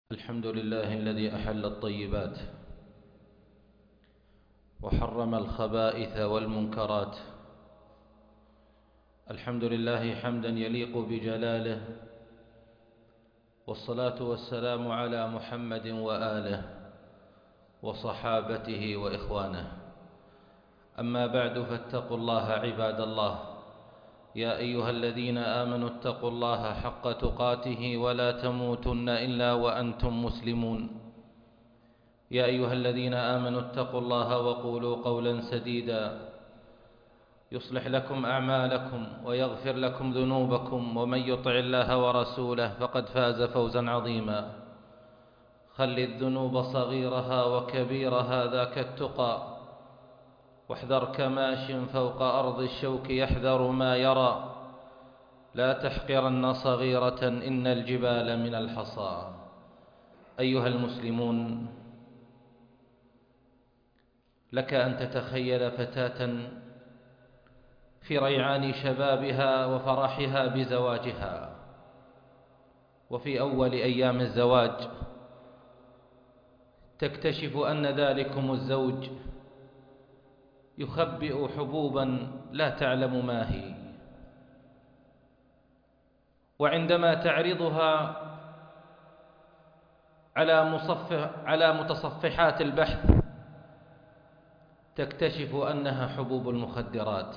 الحمد لله الذي أحل الطيبات وحرم الخبائث والمنكرات. الحمد لله حمدا يليق بجلاله، والصلاة والسلام على محمد وآله وصحابته وإخوانه. أما بعد، فاتقوا الله عباد الله. يا أيها الذين آمنوا اتقوا الله حق تقاته ولا تموتن إلا وأنتم مسلمون. يا أيها الذين آمنوا اتقوا الله وقولوا قولا سديدا يصلح لكم أعمالكم ويغفر لكم ذنوبكم، ومن يطع الله ورسوله فقد فاز فوزا عظيما. خل الذنوب صغيرها وكبيرها ذاك التقى، واحذر كماش فوق أرض الشوك يحذر ما يرى. لا تحقرن صغيرة إن الجبال من الحصى. أيها المسلمون، لك أن تتخيل فتاة في ريعان شبابها وفرحها بزواجها، وفي أول أيام الزواج تكتشف أن ذلكم الزوج يخبئ حبوبا لا تعلم ما هي، وعندما تعرضها على متصفحات البحث تكتشف أنها حبوب المخدرات.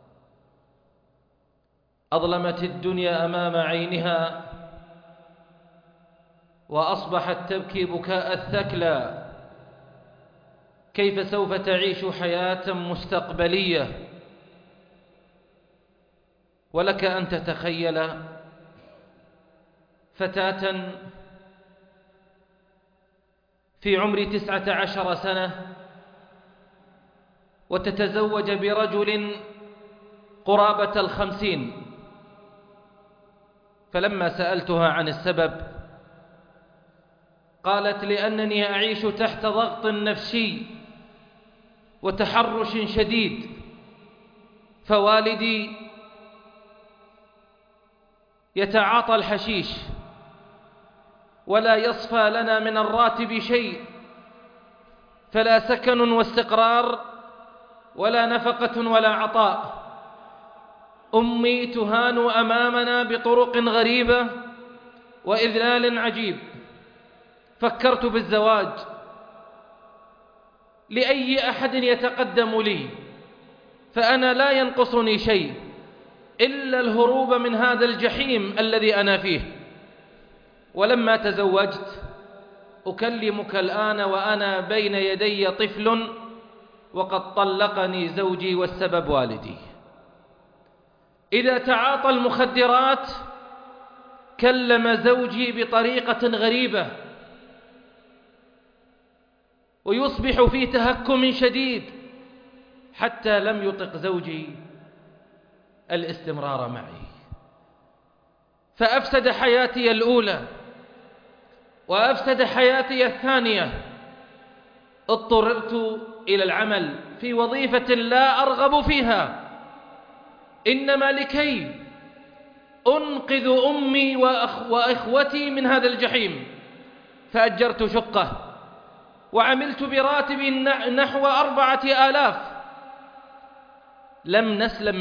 أظلمت الدنيا أمام عينها، وأصبحت تبكي بكاء الثكلى. كيف سوف تعيش حياة مستقبلية؟ ولك أن تتخيل فتاة في عمر 19 سنة وتتزوج برجل قرابة 50. فلما سألتها عن السبب قالت: لأنني أعيش تحت ضغط نفسي وتحرش شديد، فوالدي يتعاطى الحشيش ولا يصفى لنا من الراتب شيء، فلا سكن واستقرار ولا نفقة ولا عطاء. أمي تهان أمامنا بطرق غريبة وإذلال عجيب. فكرت بالزواج لأي أحد يتقدم لي، فأنا لا ينقصني شيء إلا الهروب من هذا الجحيم الذي أنا فيه. ولما تزوجت أكلمك الآن وأنا بين يدي طفل، وقد طلقني زوجي والسبب والدي. إذا تعاطى المخدرات كلم زوجي بطريقة غريبة، ويصبح في تهكم شديد، حتى لم يطق زوجي الاستمرار معي، فأفسد حياتي الأولى وأفسد حياتي الثانية. اضطررت إلى العمل في وظيفة لا أرغب فيها، إنما لكي أنقذ أمي وإخوتي من هذا الجحيم. فأجرت شقة وعملت براتب نحو 4000. لم نسلم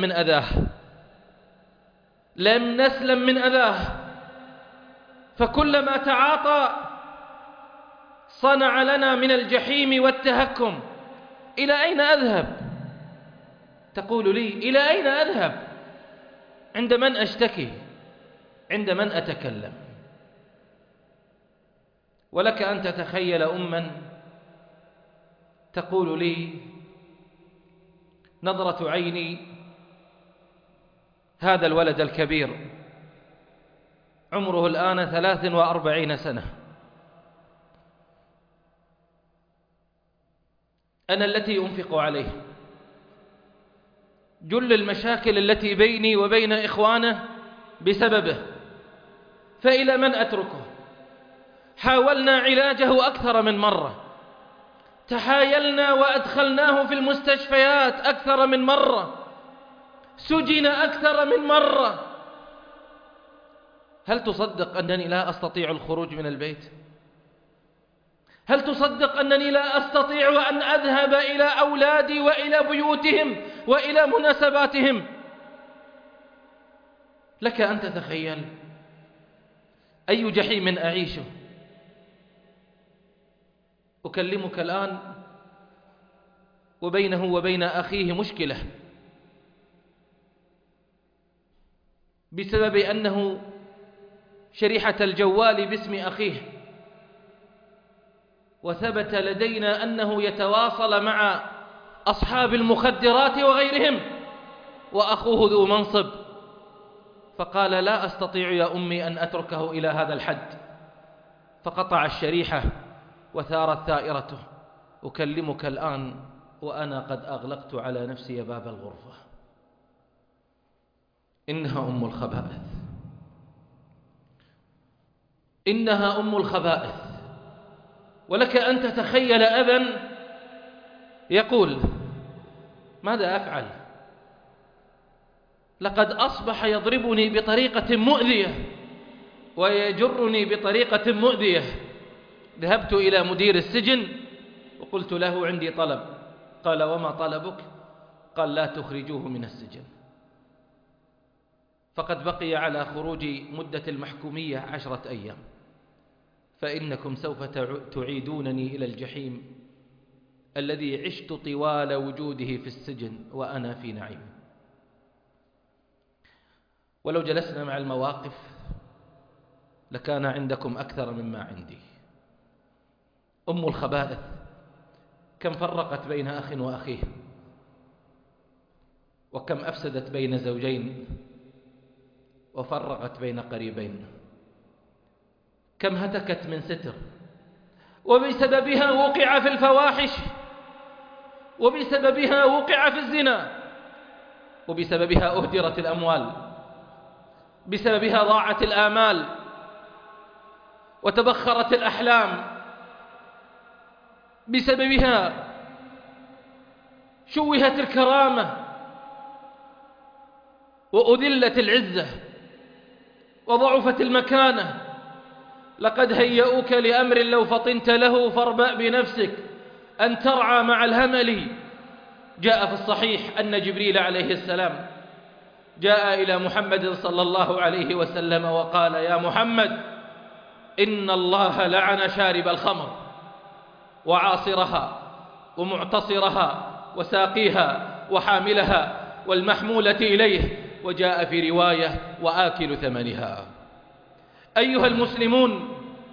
من أذاه، فكلما تعاطى صنع لنا من الجحيم والتهكم. إلى أين أذهب؟ تقول لي: إلى أين أذهب؟ عند من أشتكي؟ عند من أتكلم؟ ولك أن تتخيل أما تقول لي: نظرة عيني هذا الولد الكبير عمره الآن 43 سنة، أنا التي أنفق عليه. جل المشاكل التي بيني وبين إخوانه بسببه، فإلى من أتركه؟ حاولنا علاجه أكثر من مرة، تحايلنا وأدخلناه في المستشفيات أكثر من مرة، سجن أكثر من مرة. هل تصدق أنني لا أستطيع الخروج من البيت؟ هل تصدق أنني لا أستطيع أن أذهب إلى أولادي وإلى بيوتهم وإلى مناسباتهم؟ لك أن تتخيل أي جحيم أعيشه. أكلمك الآن وبينه وبين أخيه مشكلة بسبب أنه شريحة الجوال باسم أخيه، وثبت لدينا أنه يتواصل مع أصحاب المخدرات وغيرهم، وأخوه ذو منصب، فقال لا أستطيع يا أمي أن أتركه إلى هذا الحد، فقطع الشريحة وثارت ثائرته. أكلمك الآن وأنا قد أغلقت على نفسي باب الغرفة. إنها أم الخبائث، إنها أم الخبائث. ولك أن تتخيل أبا يقول ماذا أفعل؟ لقد أصبح يضربني بطريقة مؤذية ويجرني بطريقة مؤذية. ذهبت إلى مدير السجن وقلت له عندي طلب. قال وما طلبك؟ قال لا تخرجوه من السجن. فقد بقي على خروج مدة المحكومية 10 أيام، فإنكم سوف تعيدونني إلى الجحيم الذي عشت طوال وجوده في السجن وأنا في نعيم. ولو جلسنا مع المواقف لكان عندكم أكثر مما عندي. أم الخبائث كم فرقت بين أخ وأخيه، وكم أفسدت بين زوجين وفرقت بين قريبين، كم هتكت من ستر، وبسببها وقع في الفواحش، وبسببها وقع في الزنا، وبسببها أهدرت الأموال، بسببها ضاعت الآمال وتبخرت الأحلام، بسببها شوهت الكرامة وأذلت العزة وضعفت المكانة. لقد هيئوك لأمر لو فطنت له فاربأ بنفسك أن ترعى مع الهمل. جاء في الصحيح أن جبريل عليه السلام جاء إلى محمد صلى الله عليه وسلم وقال يا محمد إن الله لعن شارب الخمر وعاصرها ومعتصرها وساقيها وحاملها والمحمولة إليه، وجاء في رواية وآكل ثمنها. أيها المسلمون،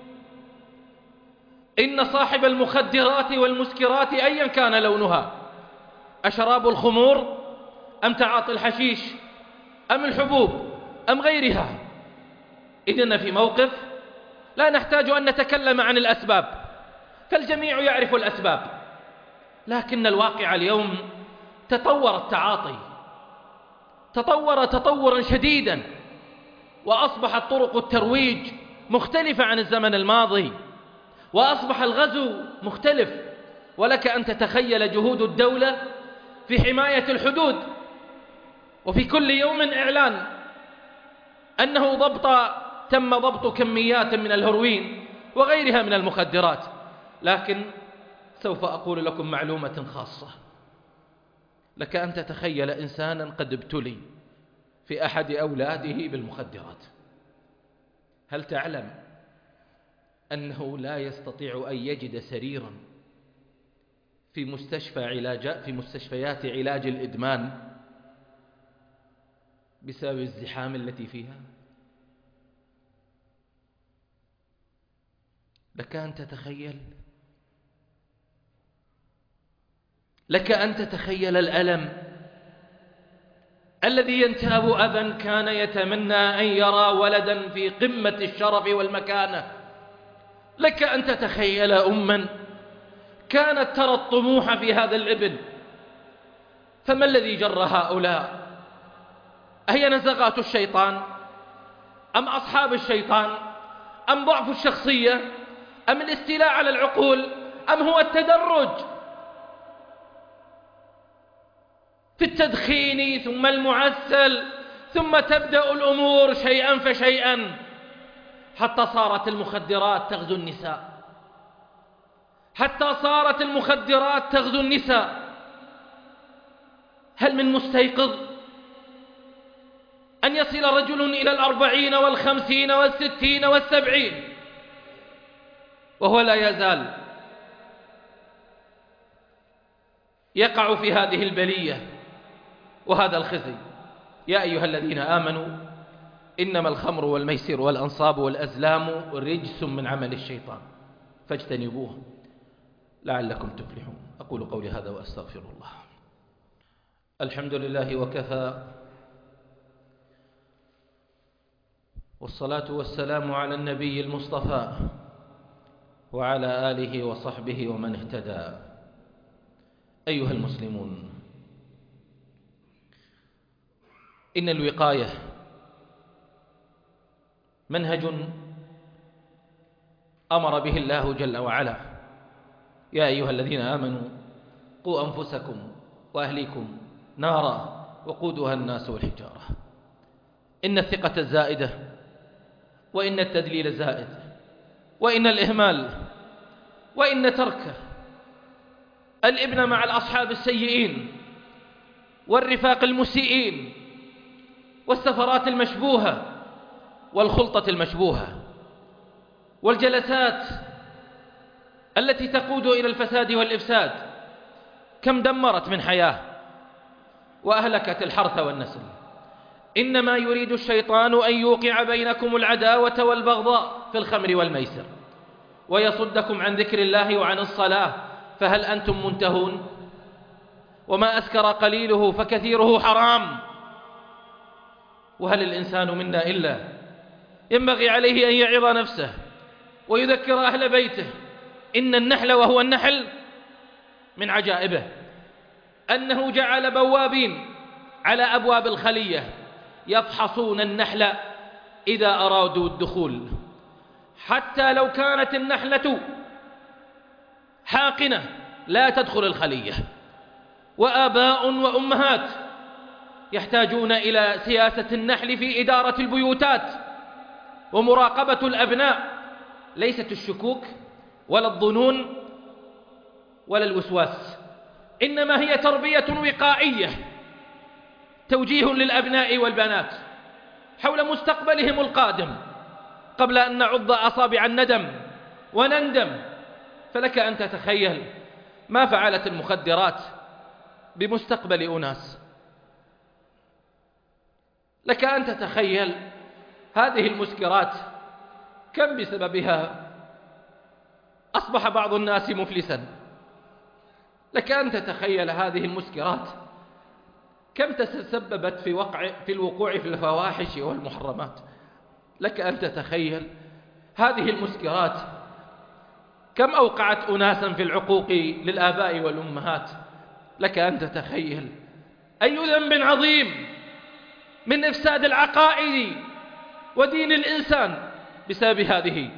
إن صاحب المخدرات والمسكرات أيا كان لونها، أشراب الخمور أم تعاطي الحشيش أم الحبوب أم غيرها، إننا في موقف لا نحتاج أن نتكلم عن الأسباب، فالجميع يعرف الأسباب، لكن الواقع اليوم تطور التعاطي، تطور تطورا شديدا، وأصبحت طرق الترويج مختلفة عن الزمن الماضي، وأصبح الغزو مختلف. ولك أن تتخيل جهود الدولة في حماية الحدود، وفي كل يوم إعلان أنه تم ضبط كميات من الهروين وغيرها من المخدرات. لكن سوف أقول لكم معلومة خاصة. لك أن تتخيل إنسانا قد ابتلي في أحد أولاده بالمخدرات. هل تعلم أنه لا يستطيع أن يجد سريرا في مستشفيات علاج الإدمان بسبب الزحام التي فيها؟ لك أن تتخيل الألم الذي ينتاب أبا كان يتمنى أن يرى ولدا في قمة الشرف والمكانة. لك أن تتخيل أما كانت ترى الطموح في هذا الابن. فما الذي جر هؤلاء؟ أهي نزغات الشيطان أم أصحاب الشيطان أم ضعف الشخصية أم الاستيلاء على العقول أم هو التدرج في التدخين ثم المعسل، ثم تبدأ الأمور شيئا فشيئا حتى صارت المخدرات تغزو النساء، حتى صارت المخدرات تغزو النساء. هل من مستيقظ أن يصل رجل إلى 40 و50 و60 و70 وهو لا يزال يقع في هذه البلية وهذا الخزي؟ يا أيها الذين آمنوا إنما الخمر والميسر والأنصاب والأزلام رجس من عمل الشيطان فاجتنبوه لعلكم تفلحون. أقول قولي هذا وأستغفر الله. الحمد لله وكفى، والصلاة والسلام على النبي المصطفى وعلى آله وصحبه ومن اهتدى. أيها المسلمون، إن الوقاية منهج أمر به الله جل وعلا. يا أيها الذين آمنوا قوا أنفسكم وأهليكم نارا وقودها الناس والحجارة. إن الثقة الزائدة وإن التدليل الزائد وإن الإهمال وإن ترك الابن مع الأصحاب السيئين والرفاق المسيئين والسفرات المشبوهة والخلطة المشبوهة والجلسات التي تقود إلى الفساد والإفساد كم دمرت من حياة وأهلكت الحرث والنسل. إنما يريد الشيطان أن يوقع بينكم العداوة والبغضاء في الخمر والميسر ويصدكم عن ذكر الله وعن الصلاة، فهل أنتم منتهون؟ وما أسكر قليله فكثيره حرام. وهل الإنسان منا إلا ينبغي عليه أن يعظ نفسه ويذكر أهل بيته إن النحل وهو النحل من عجائبه أنه جعل بوابين على أبواب الخلية يفحصون النحل إذا أرادوا الدخول، حتى لو كانت النحلة حاقنة لا تدخل الخلية. وآباء وأمهات يحتاجون إلى سياسة النحل في إدارة البيوتات ومراقبة الأبناء، ليست الشكوك ولا الظنون ولا الوسواس، إنما هي تربية وقائية، توجيه للأبناء والبنات حول مستقبلهم القادم قبل أن نعض أصابع الندم ونندم. فلك أن تتخيل ما فعلت المخدرات بمستقبل أناس. لك أن تتخيل هذه المسكرات كم بسببها أصبح بعض الناس مفلسا. لك أن تتخيل هذه المسكرات كم تسببت في الوقوع في الفواحش والمحرمات. لك أن تتخيل هذه المسكرات كم أوقعت أناسا في العقوق للآباء والأمهات. لك أن تتخيل أي ذنب عظيم من إفساد العقائد ودين الإنسان بسبب هذه.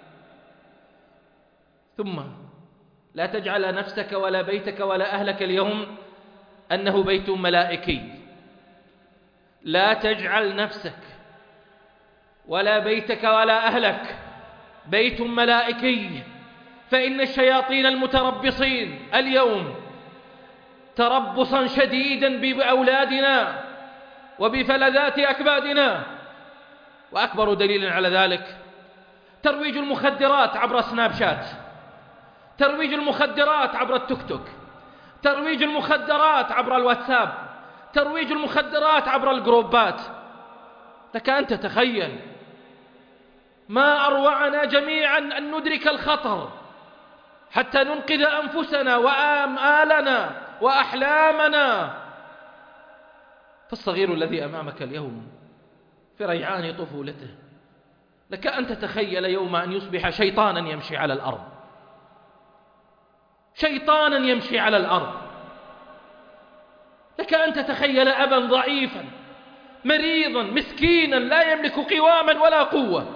ثم لا تجعل نفسك ولا بيتك ولا أهلك اليوم أنه بيت ملائكي. لا تجعل نفسك ولا بيتك ولا أهلك بيت ملائكي، فإن الشياطين المتربصين اليوم تربصا شديدا بأولادنا وبفلذات أكبادنا. وأكبر دليل على ذلك ترويج المخدرات عبر سناب شات، ترويج المخدرات عبر التيك توك، ترويج المخدرات عبر الواتساب، ترويج المخدرات عبر الجروبات. لك أن تتخيل ما أروعنا جميعا أن ندرك الخطر حتى ننقذ أنفسنا وآمالنا وأحلامنا. فالصغير الذي أمامك اليوم في ريعان طفولته لك أن تتخيل يوم أن يصبح شيطانا يمشي على الأرض، شيطانا يمشي على الأرض. لك أن تتخيل أبا ضعيفا مريضا مسكينا لا يملك قواما ولا قوة.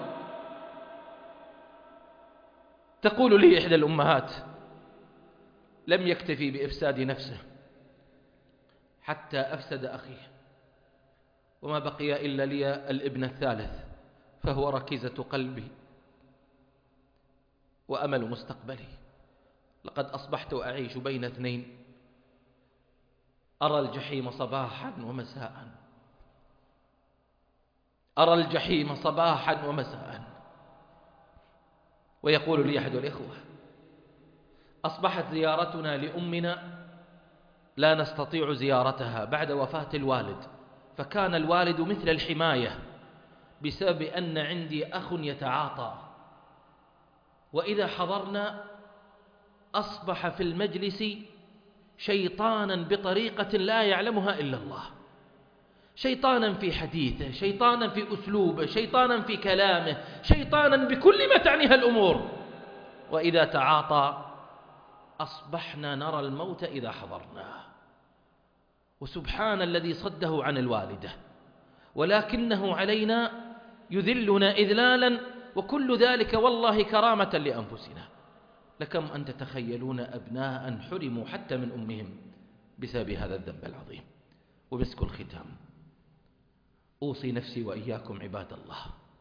تقول لي إحدى الأمهات لم يكتفي بإفساد نفسه حتى أفسد أخيه، وما بقي إلا لي الابن الثالث فهو ركيزة قلبي وأمل مستقبلي. لقد أصبحت أعيش بين اثنين، أرى الجحيم صباحا ومساء، أرى الجحيم صباحا ومساء. ويقول لي أحد الإخوة: أصبحت زيارتنا لأمنا لا نستطيع زيارتها بعد وفاة الوالد، فكان الوالد مثل الحماية بسبب أن عندي أخ يتعاطى، وإذا حضرنا أصبح في المجلس شيطانا بطريقة لا يعلمها إلا الله، شيطانا في حديثه، شيطانا في أسلوبه، شيطانا في كلامه، شيطانا بكل ما تعنيها الأمور. وإذا تعاطى أصبحنا نرى الموت إذا حضرناه. وسبحان الذي صده عن الوالدة، ولكنه علينا يذلنا إذلالا، وكل ذلك والله كرامة لأنفسنا. لكم أن تتخيلون أبناء حرموا حتى من أمهم بسبب هذا الذنب العظيم. ومسك الختام، أوصي نفسي وإياكم عباد الله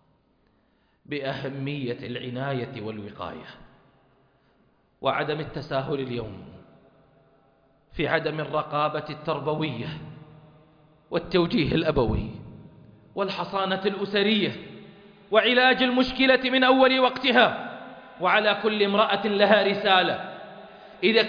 بأهمية العناية والوقاية، وعدم التساهل اليوم في عدم الرقابة التربوية والتوجيه الأبوي والحصانة الأسرية وعلاج المشكلة من أول وقتها. وعلى كل امرأة لها رسالة: إذا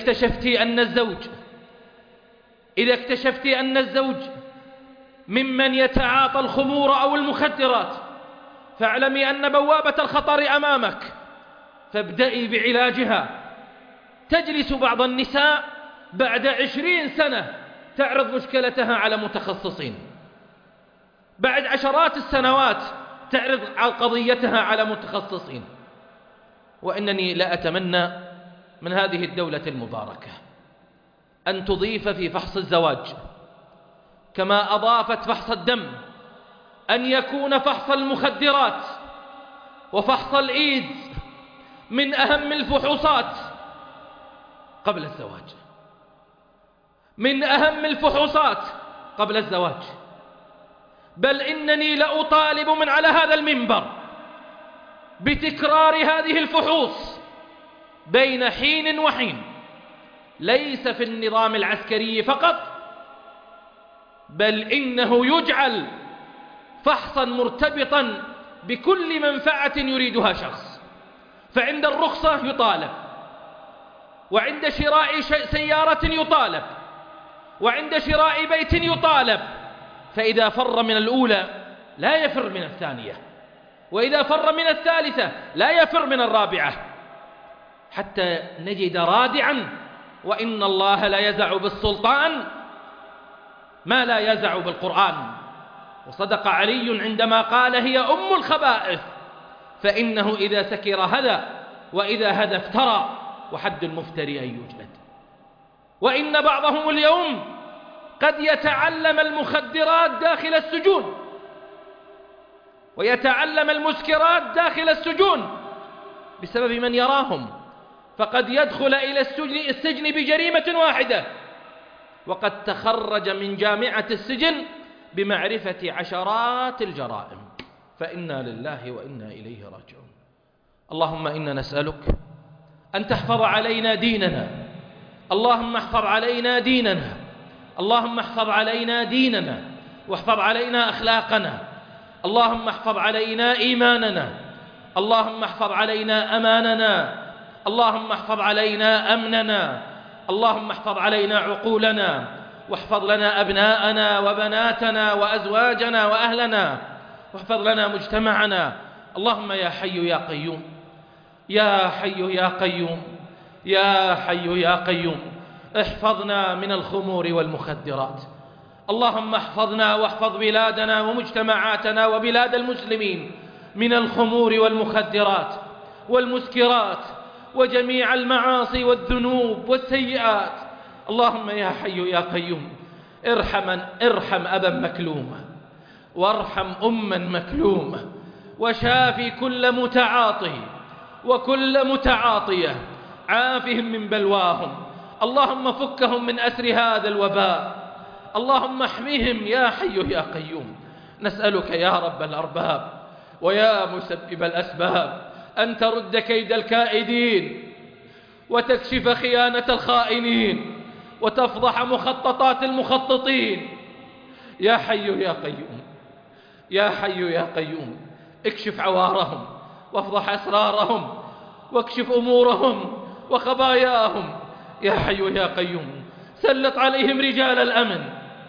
اكتشفت أن الزوج ممن يتعاطى الخمور أو المخدرات، فاعلمي أن بوابة الخطر أمامك، فابدئي بعلاجها. تجلس بعض النساء بعد 20 سنة تعرض مشكلتها على متخصصين، بعد عشرات السنوات تعرض قضيتها على متخصصين. وإنني لا أتمنى من هذه الدولة المباركة أن تضيف في فحص الزواج كما أضافت فحص الدم أن يكون فحص المخدرات وفحص الإيدز من أهم الفحوصات قبل الزواج، من أهم الفحوصات قبل الزواج. بل إنني لأطالب من على هذا المنبر بتكرار هذه الفحوص بين حين وحين، ليس في النظام العسكري فقط، بل إنه يجعل فحصا مرتبطا بكل منفعة يريدها شخص. فعند الرخصة يطالب، وعند شراء سيارة يطالب، وعند شراء بيت يطالب. فإذا فر من الأولى لا يفر من الثانية، وإذا فر من الثالثة لا يفر من الرابعة، حتى نجد رادعا. وإن الله لا يزع بالسلطان ما لا يزع بالقرآن. وصدق علي عندما قال: هي أم الخبائث، فإنه إذا سكر هدى، وإذا هدى افترى، وحد المفتري أن يجلد. وإن بعضهم اليوم قد يتعلم المخدرات داخل السجون، ويتعلم المسكرات داخل السجون بسبب من يراهم، فقد يدخل إلى السجن بجريمة واحدة، وقد تخرج من جامعة السجن بمعرفة عشرات الجرائم. فإنا لله وإنا إليه راجعون. اللهم إنا نسألك أن تحفظ علينا ديننا، اللهم احفظ علينا ديننا، اللهم احفظ علينا ديننا، واحفظ علينا أخلاقنا، اللهم احفظ علينا إيماننا، اللهم احفظ علينا أماننا، اللهم احفظ علينا أمننا، اللهم احفظ علينا عقولنا، واحفظ لنا أبناءنا وبناتنا وأزواجنا وأهلنا، واحفظ لنا مجتمعنا. اللهم يا حي يا قيوم، يا حي يا قيوم، يا حي يا قيوم، احفظنا من الخمور والمخدرات. اللهم احفظنا واحفظ بلادنا ومجتمعاتنا وبلاد المسلمين من الخمور والمخدرات والمسكرات وجميع المعاصي والذنوب والسيئات. اللهم يا حي يا قيوم ارحم أبا مكلوما، وارحم أما مكلومة، وشافي كل متعاطي وكل متعاطية، عافهم من بلواهم. اللهم فكهم من أسر هذا الوباء، اللهم احميهم يا حي يا قيوم. نسألك يا رب الأرباب ويا مسبب الأسباب أن ترد كيد الكائدين، وتكشف خيانة الخائنين وتفضح مخططات المخططين. يا حي يا قيوم، يا حي يا قيوم، اكشف عوارهم وافضح أسرارهم واكشف أمورهم وخباياهم. يا حي يا قيوم، سلط عليهم رجال الأمن،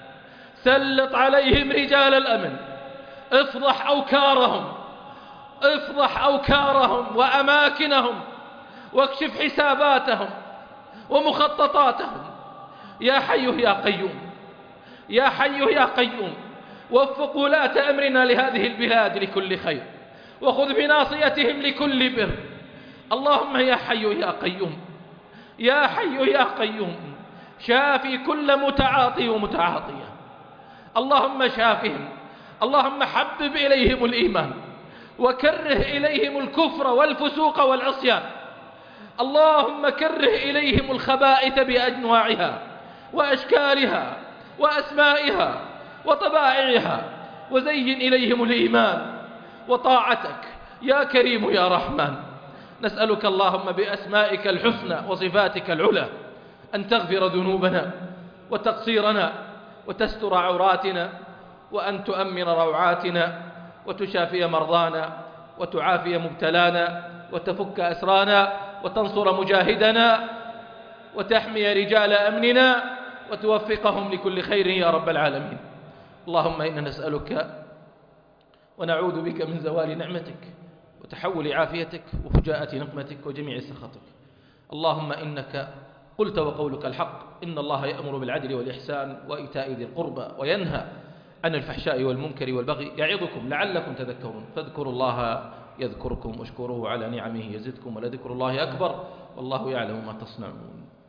سلط عليهم رجال الأمن، افضح أوكارهم، افضح أوكارهم وأماكنهم، واكشف حساباتهم ومخططاتهم. يا حي يا قيوم، يا حي يا قيوم، وفق ولاة أمرنا لهذه البلاد لكل خير، وخذ بناصيتهم لكل بر. اللهم يا حي يا قيوم، يا حي يا قيوم، شافي كل متعاطي ومتعاطية، اللهم شافهم. اللهم حبب إليهم الإيمان وكره إليهم الكفر والفسوق والعصيان. اللهم كره إليهم الخبائث بأنواعها وأشكالها وأسمائها وطبائعها، وزين إليهم الإيمان وطاعتك يا كريم يا رحمن. نسألك اللهم بأسمائك الحسنى وصفاتك العلى أن تغفر ذنوبنا وتقصيرنا وتستر عوراتنا، وأن تؤمن روعاتنا وتشافي مرضانا وتعافي مبتلانا وتفك أسرانا وتنصر مجاهدنا وتحمي رجال أمننا وتوفقهم لكل خير يا رب العالمين. اللهم إنا نسألك ونعوذ بك من زوال نعمتك وتحول عافيتك وفجاءة نقمتك وجميع سخطك. اللهم إنك قلت وقولك الحق، إن الله يأمر بالعدل والإحسان وإيتاء ذي القربى وينهى عن الفحشاء والمنكر والبغي يعظكم لعلكم تذكرون. فاذكروا الله يذكركم واشكروه على نعمه يزدكم ولذكر الله أكبر والله يعلم ما تصنعون.